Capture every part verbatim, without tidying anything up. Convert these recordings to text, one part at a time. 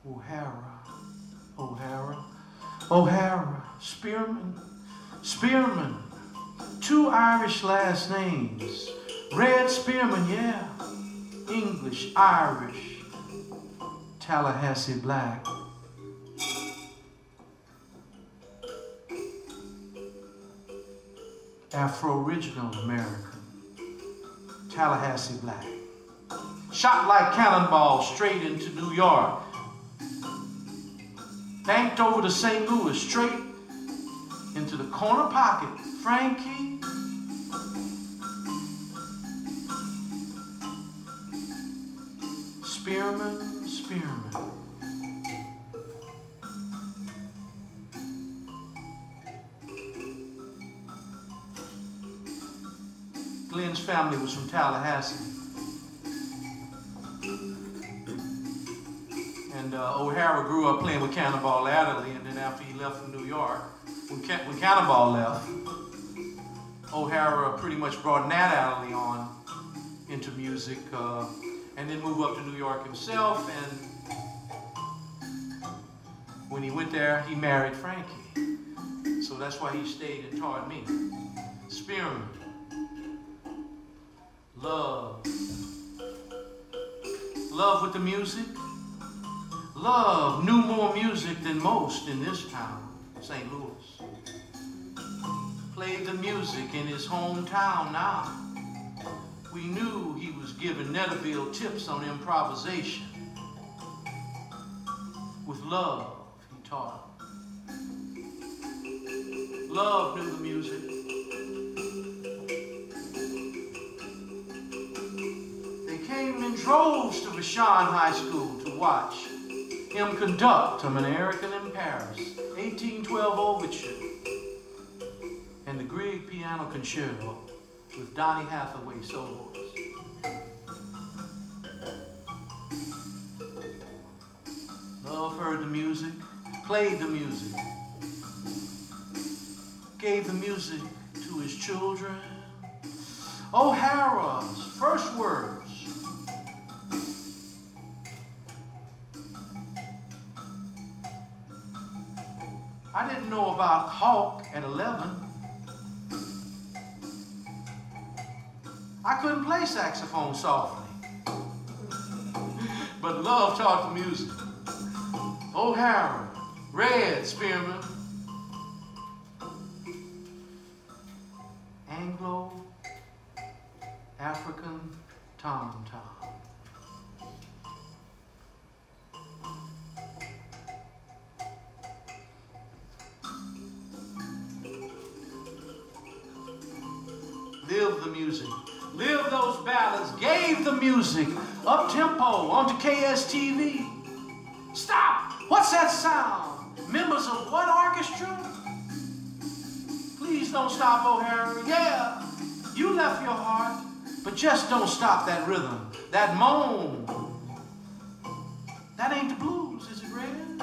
O'Hara, O'Hara, O'Hara, Spearman, Spearman, two Irish last names. Red Spearman, yeah, English, Irish, Tallahassee Black. Afro-Original American, Tallahassee Black. Shot like cannonballs straight into New York. Banked over to Saint Louis, straight into the corner pocket. Frankie. Spearman, Spearman. Glenn's family was from Tallahassee. And uh, O'Hara grew up playing with Cannonball Adderley, and then after he left from New York, when, Can- when Cannonball left, O'Hara pretty much brought Nat Adderley on into music, uh, and then moved up to New York himself, and when he went there, he married Frankie. So that's why he stayed and taught me. Spearman. Love. Love with the music. Love knew more music than most in this town, Saint Louis. Played the music in his hometown now. We knew he was giving Netterville tips on improvisation. With love, he taught. Love knew the music. They came in droves to Vashon High School to watch him conduct an American in Paris, eighteen twelve Overture, and the Grieg Piano Concerto with Donny Hathaway solos. Love heard the music, played the music, gave the music to his children. O'Hara's first words. I didn't know about Hawk at eleven. I couldn't play saxophone softly. But love taught the music. O'Hara, Red Spearman, Anglo African Tom Tom. Live the music. Live those ballads. Gave the music. Up tempo onto K S T V. Stop! What's that sound? Members of what orchestra? Please don't stop, O'Hara. Yeah, you left your heart, but just don't stop that rhythm, that moan. That ain't the blues, is it, Red?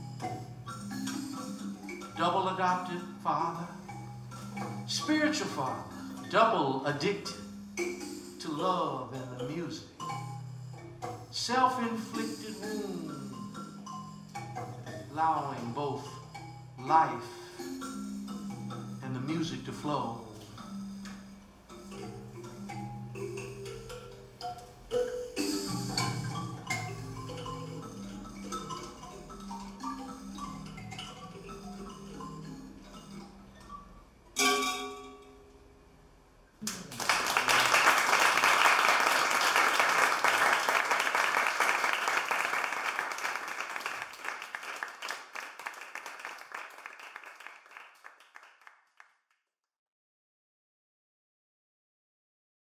Double adopted father, spiritual father, double addicted to love and the music. Self-inflicted wound, allowing both life and the music to flow.